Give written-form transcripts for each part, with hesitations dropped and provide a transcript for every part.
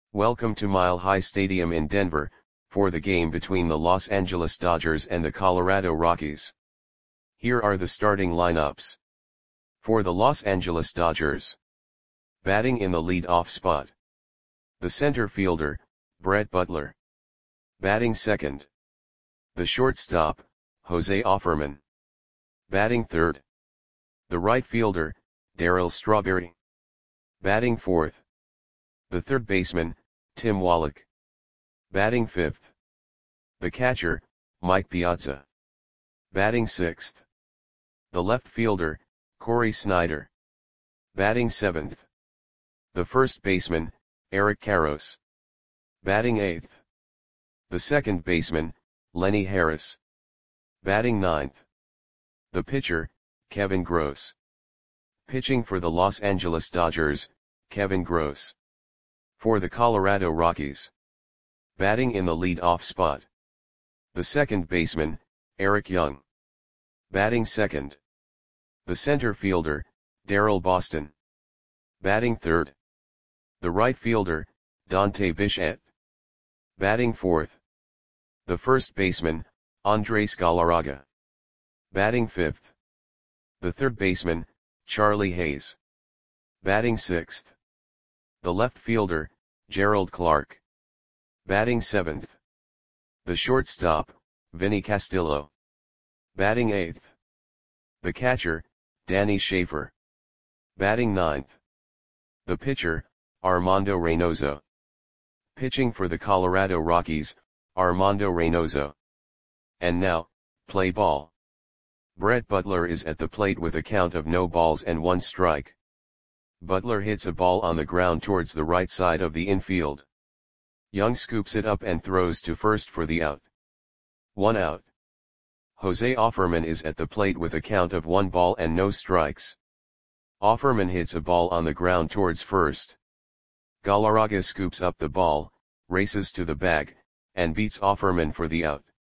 Welcome to Mile High Stadium in Denver, for the game between the Los Angeles Dodgers and the Colorado Rockies. Here are the starting lineups. For the Los Angeles Dodgers. Batting in the lead-off spot. The center fielder, Brett Butler. Batting second. The shortstop, Jose Offerman. Batting third. The right fielder, Darryl Strawberry. Batting fourth. The third baseman, Tim Wallach. Batting fifth. The catcher, Mike Piazza. Batting sixth. The left fielder, Cory Snyder. Batting seventh. The first baseman, Eric Karros. Batting eighth. The second baseman, Lenny Harris. Batting ninth. The pitcher, Kevin Gross. Pitching for the Los Angeles Dodgers, Kevin Gross. For the Colorado Rockies. Batting in the lead-off spot. The second baseman, Eric Young. Batting second. The center fielder, Daryl Boston. Batting third. The right fielder, Dante Bichette. Batting fourth. The first baseman, Andres Galarraga. Batting fifth. The third baseman, Charlie Hayes. Batting sixth. The left fielder, Gerald Clark. Batting seventh. The shortstop, Vinny Castillo. Batting eighth. The catcher, Danny Schaefer. Batting ninth. The pitcher, Armando Reynoso. Pitching for the Colorado Rockies, Armando Reynoso. And now, play ball. Brett Butler is at the plate with a count of no balls and one strike. Butler hits a ball on the ground towards the right side of the infield. Young scoops it up and throws to first for the out. 1 out. Jose Offerman is at the plate with a count of 1 ball and no strikes. Offerman hits a ball on the ground towards first. Galarraga scoops up the ball, races to the bag, and beats Offerman for the out.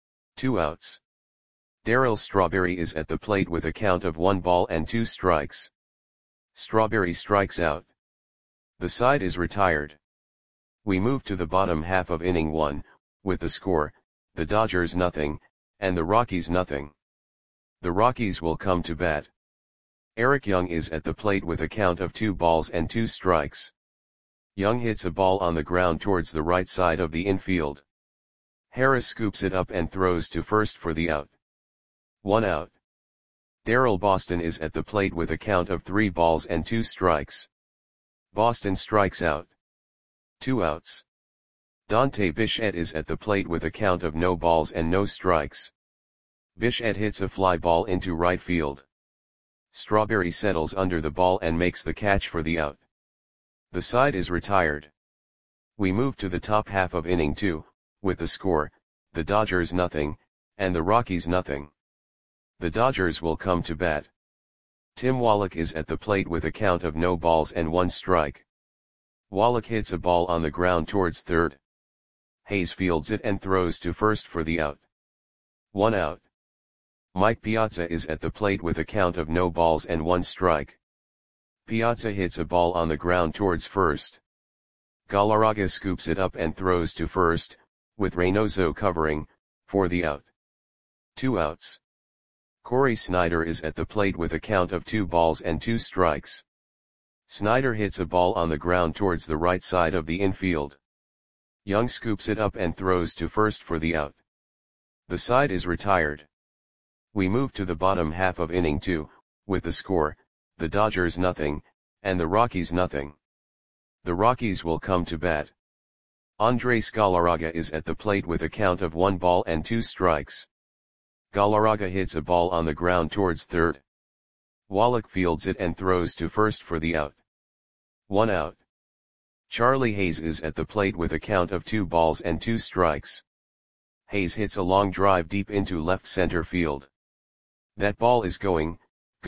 2 outs. Darryl Strawberry is at the plate with a count of 1 ball and 2 strikes. Strawberry strikes out. The side is retired. We move to the bottom half of inning 1, with the score, the Dodgers nothing, and the Rockies nothing. The Rockies will come to bat. Eric Young is at the plate with a count of 2 balls and 2 strikes. Young hits a ball on the ground towards the right side of the infield. Harris scoops it up and throws to first for the out. 1 out. Daryl Boston is at the plate with a count of 3 balls and 2 strikes. Boston strikes out. 2 outs. Dante Bichette is at the plate with a count of no balls and no strikes. Bichette hits a fly ball into right field. Strawberry settles under the ball and makes the catch for the out. The side is retired. We move to the top half of inning 2, with the score, the Dodgers nothing, and the Rockies nothing. The Dodgers will come to bat. Tim Wallach is at the plate with a count of no balls and 1 strike. Wallach hits a ball on the ground towards third. Hayes fields it and throws to first for the out. 1 out. Mike Piazza is at the plate with a count of no balls and 1 strike. Piazza hits a ball on the ground towards first. Galarraga scoops it up and throws to first, with Reynoso covering, for the out. 2 outs. Cory Snyder is at the plate with a count of 2 balls and 2 strikes. Snyder hits a ball on the ground towards the right side of the infield. Young scoops it up and throws to first for the out. The side is retired. We move to the bottom half of inning 2, with the score, the Dodgers nothing, and the Rockies nothing. The Rockies will come to bat. Andres Galarraga is at the plate with a count of 1 ball and 2 strikes. Galarraga hits a ball on the ground towards third. Wallach fields it and throws to first for the out. 1 out. Charlie Hayes is at the plate with a count of 2 balls and 2 strikes. Hayes hits a long drive deep into left center field. That ball is gone.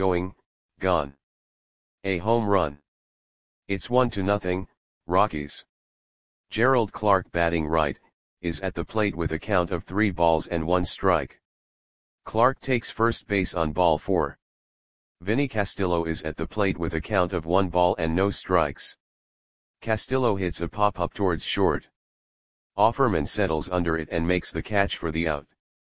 A home run. It's 1-0, Rockies. Gerald Clark batting right, is at the plate with a count of 3 balls and 1 strike. Clark takes first base on ball 4. Vinny Castillo is at the plate with a count of 1 ball and no strikes. Castillo hits a pop-up towards short. Offerman settles under it and makes the catch for the out.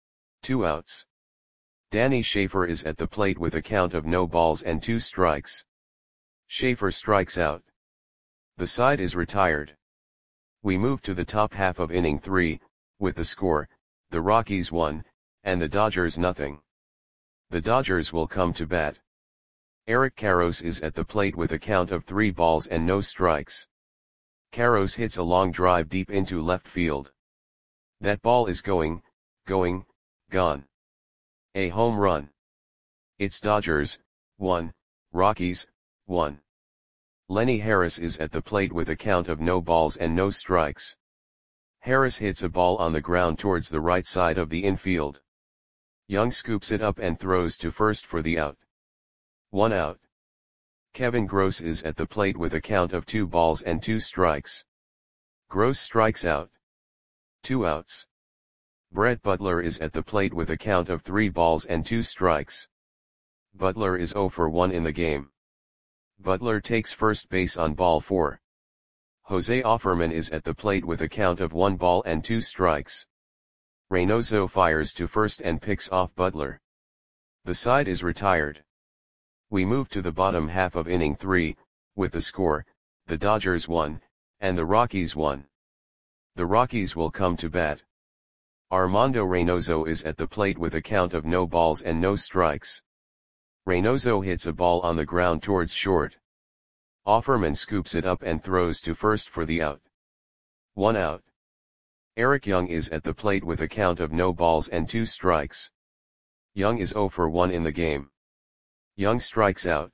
2 outs. Danny Schaefer is at the plate with a count of no balls and 2 strikes. Schaefer strikes out. The side is retired. We move to the top half of inning 3, with the score, the Rockies 1, and the Dodgers nothing. The Dodgers will come to bat. Eric Karros is at the plate with a count of 3 balls and no strikes. Karros hits a long drive deep into left field. That ball is going, gone. A home run. It's Dodgers, 1, Rockies, 1. Lenny Harris is at the plate with a count of no balls and no strikes. Harris hits a ball on the ground towards the right side of the infield. Young scoops it up and throws to first for the out. 1 out. Kevin Gross is at the plate with a count of 2 balls and 2 strikes. Gross strikes out. 2 outs. Brett Butler is at the plate with a count of 3 balls and 2 strikes. Butler is 0 for 1 in the game. Butler takes first base on ball 4. Jose Offerman is at the plate with a count of 1 ball and 2 strikes. Reynoso fires to first and picks off Butler. The side is retired. We move to the bottom half of inning 3, with the score, the Dodgers 1, and the Rockies 1. The Rockies will come to bat. Armando Reynoso is at the plate with a count of no balls and no strikes. Reynoso hits a ball on the ground towards short. Offerman scoops it up and throws to first for the out. 1 out. Eric Young is at the plate with a count of no balls and 2 strikes. Young is 0 for 1 in the game. Young strikes out.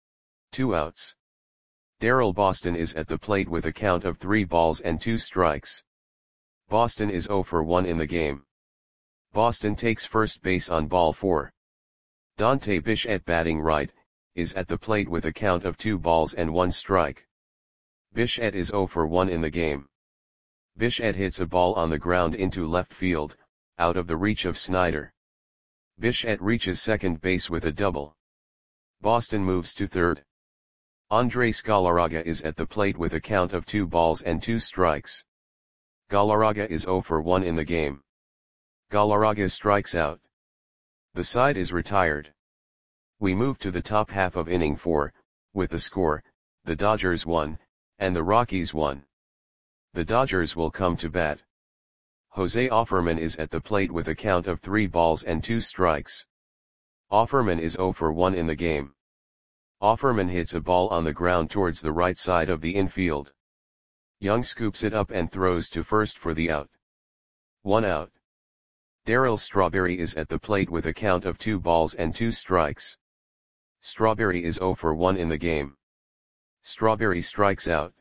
2 outs. Daryl Boston is at the plate with a count of 3 balls and 2 strikes. Boston is 0 for 1 in the game. Boston takes first base on ball 4. Dante Bichette, batting right, is at the plate with a count of 2 balls and 1 strike. Bichette is 0 for 1 in the game. Bichette hits a ball on the ground into left field, out of the reach of Snyder. Bichette reaches second base with a double. Boston moves to third. Andres Galarraga is at the plate with a count of 2 balls and 2 strikes. Galarraga is 0 for 1 in the game. Galarraga strikes out. The side is retired. We move to the top half of inning 4, with the score, the Dodgers 1, and the Rockies 1. The Dodgers will come to bat. Jose Offerman is at the plate with a count of 3 balls and 2 strikes. Offerman is 0 for 1 in the game. Offerman hits a ball on the ground towards the right side of the infield. Young scoops it up and throws to first for the out. 1 out. Darryl Strawberry is at the plate with a count of 2 balls and 2 strikes. Strawberry is 0 for 1 in the game. Strawberry strikes out.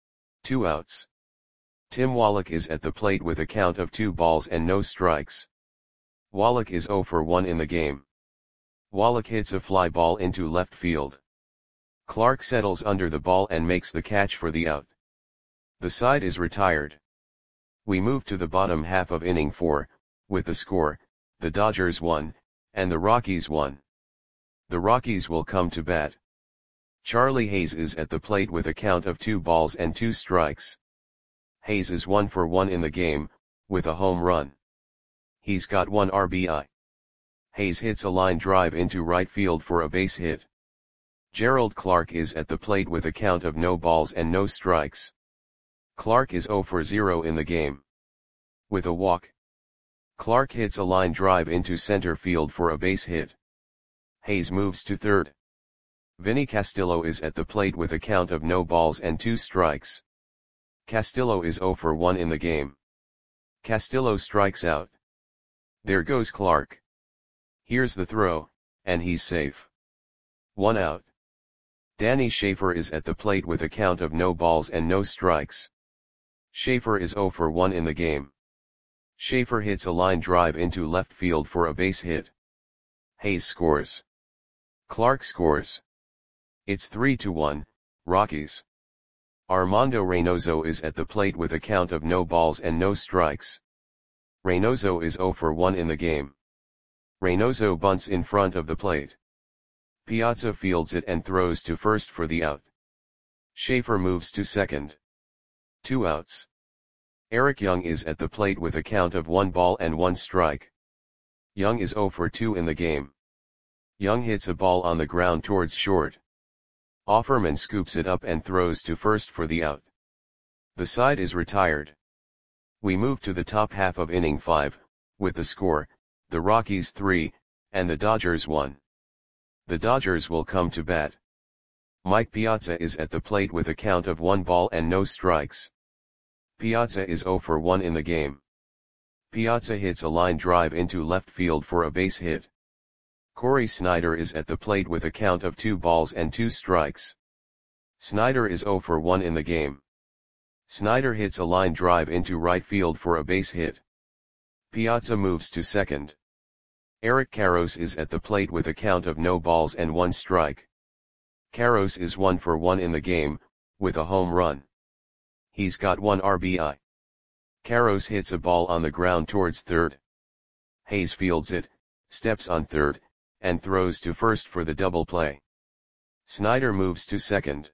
2 outs. Tim Wallach is at the plate with a count of 2 balls and no strikes. Wallach is 0 for 1 in the game. Wallach hits a fly ball into left field. Clark settles under the ball and makes the catch for the out. The side is retired. We move to the bottom half of inning 4, with the score, the Dodgers 1, and the Rockies 1. The Rockies will come to bat. Charlie Hayes is at the plate with a count of 2 balls and 2 strikes. Hayes is 1 for 1 in the game, with a home run. He's got 1 RBI. Hayes hits a line drive into right field for a base hit. Gerald Clark is at the plate with a count of no balls and no strikes. Clark is 0 for 0 in the game. With a walk. Clark hits a line drive into center field for a base hit. Hayes moves to third. Vinny Castillo is at the plate with a count of no balls and 2 strikes. Castillo is 0 for 1 in the game. Castillo strikes out. There goes Clark. Here's the throw, and he's safe. 1 out. Danny Schaefer is at the plate with a count of no balls and no strikes. Schaefer is 0 for 1 in the game. Schaefer hits a line drive into left field for a base hit. Hayes scores. Clark scores. It's 3-1, Rockies. Armando Reynoso is at the plate with a count of no balls and no strikes. Reynoso is 0 for 1 in the game. Reynoso bunts in front of the plate. Piazza fields it and throws to first for the out. Schaefer moves to second. 2 outs. Eric Young is at the plate with a count of 1 ball and 1 strike. Young is 0 for 2 in the game. Young hits a ball on the ground towards short. Offerman scoops it up and throws to first for the out. The side is retired. We move to the top half of inning 5, with the score, the Rockies 3, and the Dodgers 1. The Dodgers will come to bat. Mike Piazza is at the plate with a count of 1 ball and no strikes. Piazza is 0 for 1 in the game. Piazza hits a line drive into left field for a base hit. Corey Snyder is at the plate with a count of 2 balls and 2 strikes. Snyder is 0 for 1 in the game. Snyder hits a line drive into right field for a base hit. Piazza moves to second. Eric Karros is at the plate with a count of no balls and 1 strike. Karros is 1 for 1 in the game, with a home run. He's got 1 RBI. Karros hits a ball on the ground towards third. Hayes fields it, steps on third, and throws to first for the double play. Snyder moves to second.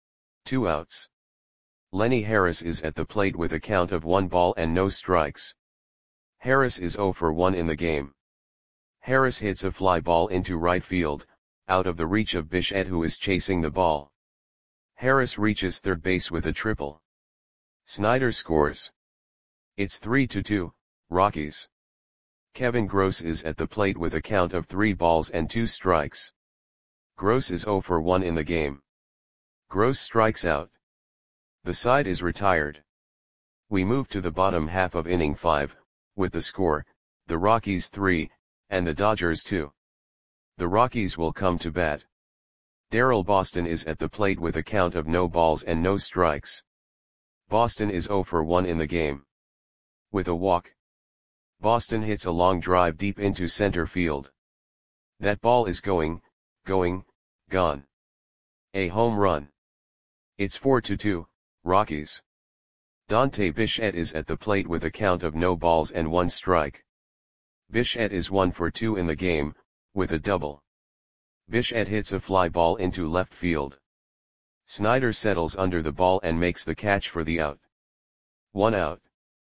2 outs. Lenny Harris is at the plate with a count of 1 ball and no strikes. Harris is 0 for 1 in the game. Harris hits a fly ball into right field, out of the reach of Bichette, who is chasing the ball. Harris reaches third base with a triple. Snyder scores. It's 3-2, Rockies. Kevin Gross is at the plate with a count of 3 balls and 2 strikes. Gross is 0 for 1 in the game. Gross strikes out. The side is retired. We move to the bottom half of inning 5, with the score, the Rockies 3, and the Dodgers 2. The Rockies will come to bat. Daryl Boston is at the plate with a count of no balls and no strikes. Boston is 0 for 1 in the game. With a walk, Boston hits a long drive deep into center field. That ball is gone. A home run. It's 4-2, Rockies. Dante Bichette is at the plate with a count of no balls and 1 strike. Bichette is 1 for 2 in the game, with a double. Bichette hits a fly ball into left field. Snyder settles under the ball and makes the catch for the out. 1 out.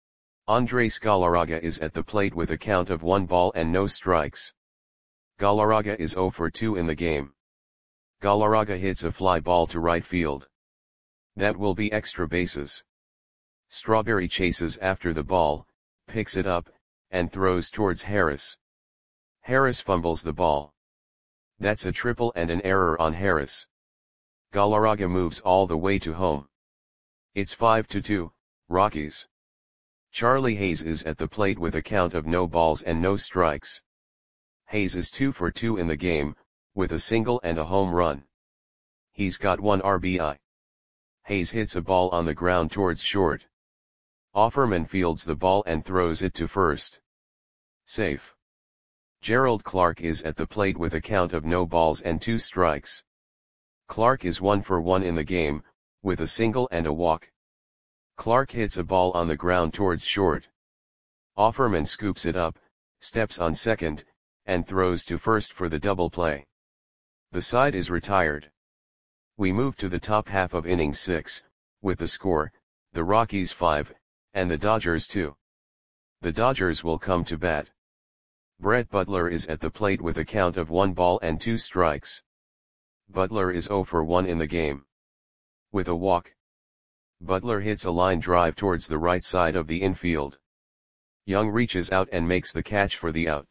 Andres Galarraga is at the plate with a count of 1 ball and no strikes. Galarraga is 0 for 2 in the game. Galarraga hits a fly ball to right field. That will be extra bases. Strawberry chases after the ball, picks it up, and throws towards Harris. Harris fumbles the ball. That's a triple and an error on Harris. Galarraga moves all the way to home. It's 5-2, Rockies. Charlie Hayes is at the plate with a count of no balls and no strikes. Hayes is 2 for 2 in the game, with a single and a home run. He's got 1 RBI. Hayes hits a ball on the ground towards short. Offerman fields the ball and throws it to first. Safe. Gerald Clark is at the plate with a count of no balls and 2 strikes. Clark is 1 for 1 in the game, with a single and a walk. Clark hits a ball on the ground towards short. Offerman scoops it up, steps on second, and throws to first for the double play. The side is retired. We move to the top half of inning 6, with the score, the Rockies 5, and the Dodgers 2. The Dodgers will come to bat. Brett Butler is at the plate with a count of 1 ball and 2 strikes. Butler is 0 for 1 in the game. With a walk, Butler hits a line drive towards the right side of the infield. Young reaches out and makes the catch for the out.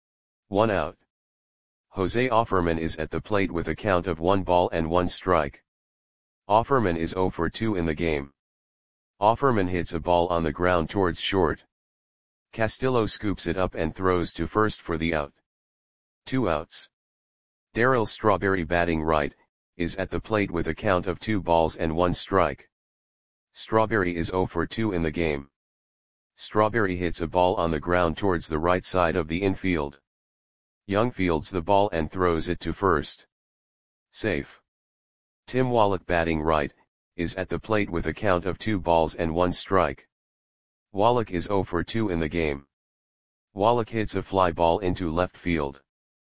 1 out. Jose Offerman is at the plate with a count of 1 ball and 1 strike. Offerman is 0 for 2 in the game. Offerman hits a ball on the ground towards short. Castillo scoops it up and throws to first for the out. 2 outs. Darryl Strawberry, batting right, is at the plate with a count of 2 balls and 1 strike. Strawberry is 0 for 2 in the game. Strawberry hits a ball on the ground towards the right side of the infield. Young fields the ball and throws it to first. Safe. Tim Wallach, batting right, is at the plate with a count of 2 balls and 1 strike. Wallach is 0 for 2 in the game. Wallach hits a fly ball into left field.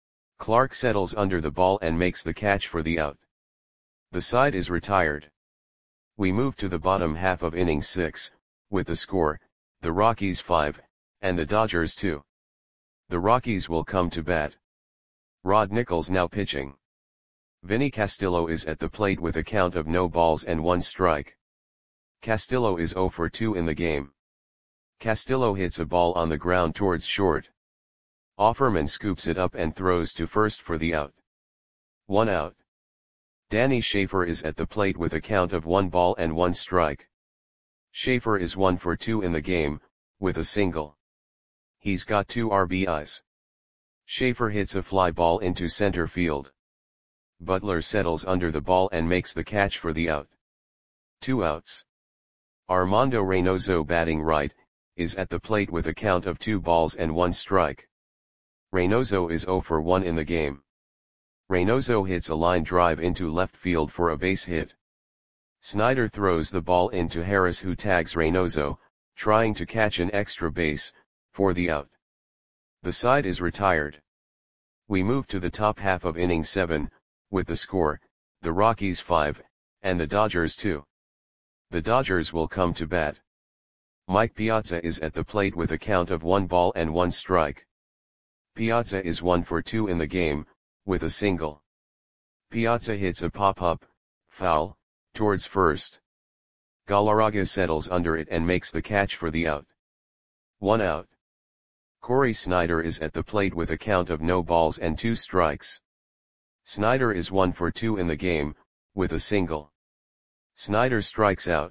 Clark settles under the ball and makes the catch for the out. The side is retired. We move to the bottom half of inning 6, with the score, the Rockies 5, and the Dodgers 2. The Rockies will come to bat. Rod Nichols now pitching. Vinny Castillo is at the plate with a count of no balls and 1 strike. Castillo is 0 for 2 in the game. Castillo hits a ball on the ground towards short. Offerman scoops it up and throws to first for the out. 1 out. Danny Schaefer is at the plate with a count of 1 ball and 1 strike. Schaefer is 1 for 2 in the game, with a single. He's got 2 RBIs. Schaefer hits a fly ball into center field. Butler settles under the ball and makes the catch for the out. 2 outs. Armando Reynoso, batting right, is at the plate with a count of 2 balls and 1 strike. Reynoso is 0 for 1 in the game. Reynoso hits a line drive into left field for a base hit. Snyder throws the ball into Harris, who tags Reynoso, trying to catch an extra base, for the out. The side is retired. We move to the top half of inning 7, with the score, the Rockies 5, and the Dodgers 2. The Dodgers will come to bat. Mike Piazza is at the plate with a count of 1 ball and 1 strike. Piazza is 1 for 2 in the game, with a single. Piazza hits a pop-up, foul, towards first. Galarraga settles under it and makes the catch for the out. 1 out. Corey Snyder is at the plate with a count of no balls and 2 strikes. Snyder is 1 for 2 in the game, with a single. Snyder strikes out.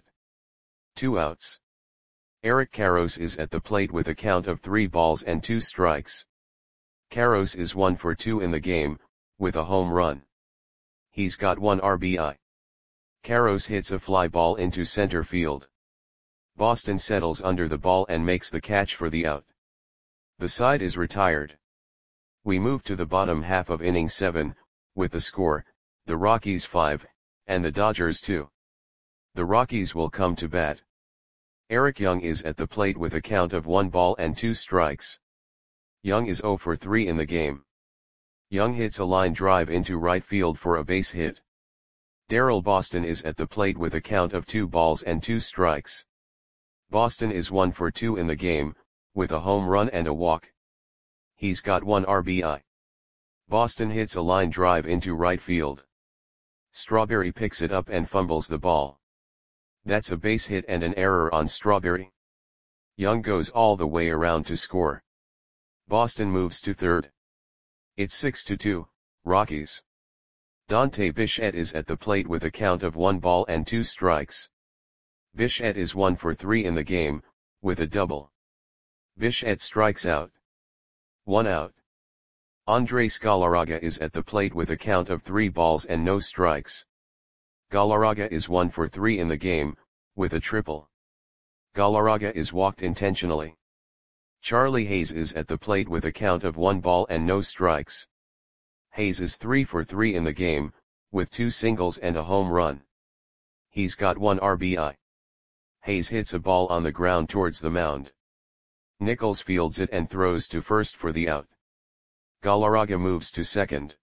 2 outs. Eric Karros is at the plate with a count of 3 balls and 2 strikes. Karros is 1 for 2 in the game, with a home run. He's got 1 RBI. Karros hits a fly ball into center field. Boston settles under the ball and makes the catch for the out. The side is retired. We move to the bottom half of inning 7, with the score, the Rockies 5, and the Dodgers 2. The Rockies will come to bat. Eric Young is at the plate with a count of 1 ball and 2 strikes. Young is 0 for 3 in the game. Young hits a line drive into right field for a base hit. Darrell Boston is at the plate with a count of 2 balls and 2 strikes. Boston is 1 for 2 in the game, with a home run and a walk. He's got 1 RBI. Boston hits a line drive into right field. Strawberry picks it up and fumbles the ball. That's a base hit and an error on Strawberry. Young goes all the way around to score. Boston moves to third. It's 6-2, Rockies. Dante Bichette is at the plate with a count of 1 ball and 2 strikes. Bichette is 1 for 3 in the game, with a double. Bichette strikes out. 1 out. Andres Galarraga is at the plate with a count of 3 balls and no strikes. Galarraga is 1 for 3 in the game, with a triple. Galarraga is walked intentionally. Charlie Hayes is at the plate with a count of 1 ball and no strikes. Hayes is 3 for 3 in the game, with 2 singles and a home run. He's got 1 RBI. Hayes hits a ball on the ground towards the mound. Nichols fields it and throws to first for the out. Galarraga moves to second.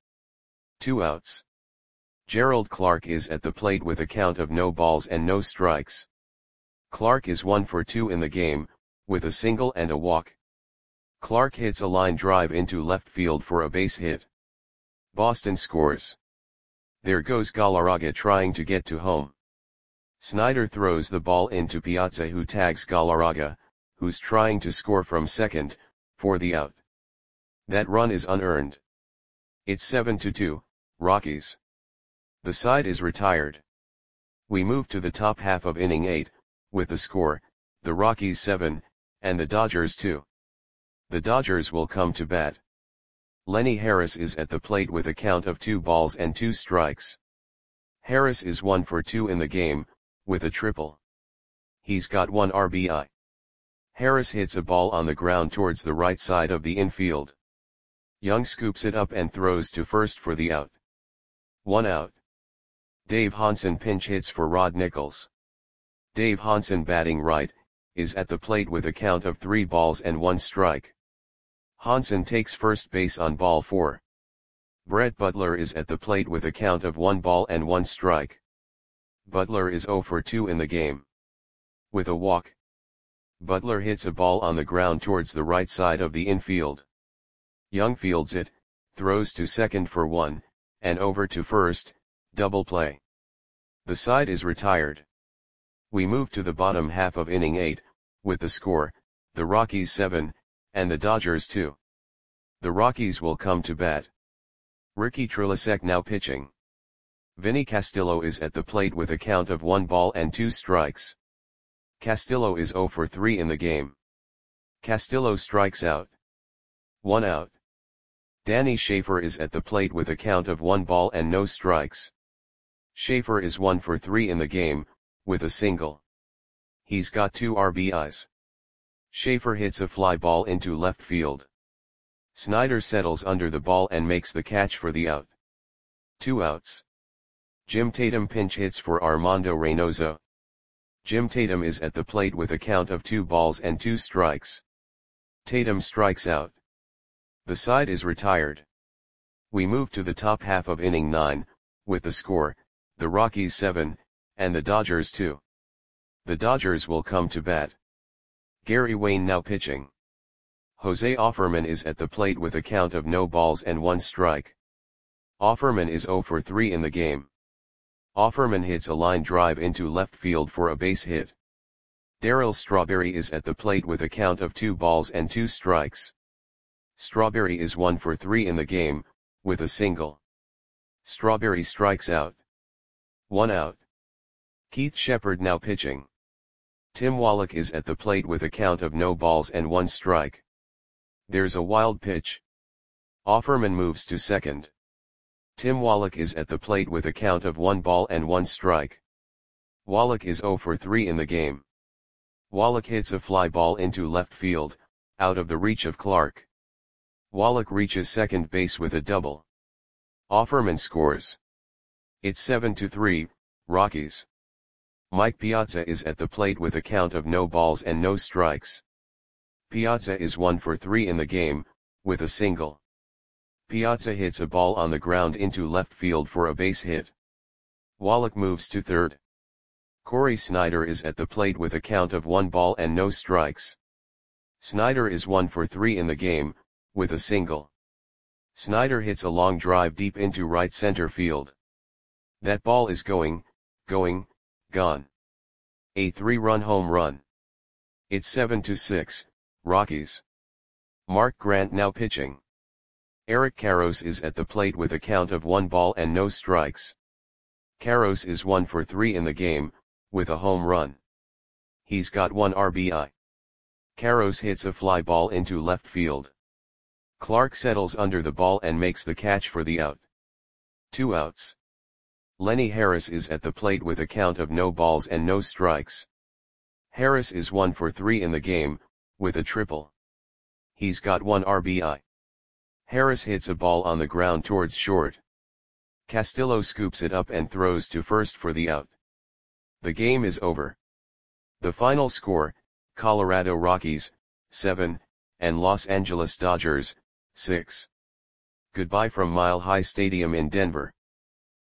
2 outs. Gerald Clark is at the plate with a count of no balls and no strikes. Clark is 1 for 2 in the game, with a single and a walk. Clark hits a line drive into left field for a base hit. Boston scores. There goes Galarraga trying to get to home. Snyder throws the ball into Piazza, who tags Galarraga, who's trying to score from second, for the out. That run is unearned. It's 7-2, Rockies. The side is retired. We move to the top half of inning 8, with the score, the Rockies 7, and the Dodgers 2. The Dodgers will come to bat. Lenny Harris is at the plate with a count of 2 balls and 2 strikes. Harris is 1 for 2 in the game, with a triple. He's got 1 RBI. Harris hits a ball on the ground towards the right side of the infield. Young scoops it up and throws to first for the out. 1 out. Dave Hansen pinch hits for Rod Nichols. Dave Hansen, batting right, is at the plate with a count of 3 balls and 1 strike. Hansen takes first base on ball 4. Brett Butler is at the plate with a count of 1 ball and 1 strike. Butler is 0 for 2 in the game. With a walk, Butler hits a ball on the ground towards the right side of the infield. Young fields it, throws to second for 1, and over to first, double play. The side is retired. We move to the bottom half of inning 8, with the score, the Rockies 7, and the Dodgers 2. The Rockies will come to bat. Ricky Trilasek now pitching. Vinny Castillo is at the plate with a count of 1 ball and 2 strikes. Castillo is 0 for 3 in the game. Castillo strikes out. 1 out. Danny Schaefer is at the plate with a count of 1 ball and no strikes. Schaefer is 1 for 3 in the game, with a single. He's got 2 RBIs. Schaefer hits a fly ball into left field. Snyder settles under the ball and makes the catch for the out. 2 outs. Jim Tatum pinch hits for Armando Reynoso. Jim Tatum is at the plate with a count of 2 balls and 2 strikes. Tatum strikes out. The side is retired. We move to the top half of inning 9, with the score, the Rockies 7, and the Dodgers 2. The Dodgers will come to bat. Gary Wayne now pitching. Jose Offerman is at the plate with a count of no balls and 1 strike. Offerman is 0 for 3 in the game. Offerman hits a line drive into left field for a base hit. Darryl Strawberry is at the plate with a count of 2 balls and 2 strikes. Strawberry is 1 for 3 in the game, with a single. Strawberry strikes out. 1 out. Keith Shepard now pitching. Tim Wallach is at the plate with a count of no balls and 1 strike. There's a wild pitch. Offerman moves to second. Tim Wallach is at the plate with a count of 1 ball and 1 strike. Wallach is 0 for 3 in the game. Wallach hits a fly ball into left field, out of the reach of Clark. Wallach reaches second base with a double. Offerman scores. It's 7-3, Rockies. Mike Piazza is at the plate with a count of no balls and no strikes. Piazza is 1 for 3 in the game, with a single. Piazza hits a ball on the ground into left field for a base hit. Wallach moves to third. Corey Snyder is at the plate with a count of 1 ball and no strikes. Snyder is 1 for 3 in the game, with a single. Snyder hits a long drive deep into right center field. That ball is going, gone. A 3-run home run. It's 7-6, Rockies. Mark Grant now pitching. Eric Karros is at the plate with a count of 1 ball and no strikes. Karros is 1 for 3 in the game, with a home run. He's got 1 RBI. Karros hits a fly ball into left field. Clark settles under the ball and makes the catch for the out. 2 outs. Lenny Harris is at the plate with a count of no balls and no strikes. Harris is 1 for 3 in the game, with a triple. He's got 1 RBI. Harris hits a ball on the ground towards short. Castillo scoops it up and throws to first for the out. The game is over. The final score, Colorado Rockies, 7, and Los Angeles Dodgers, 6. Goodbye from Mile High Stadium in Denver.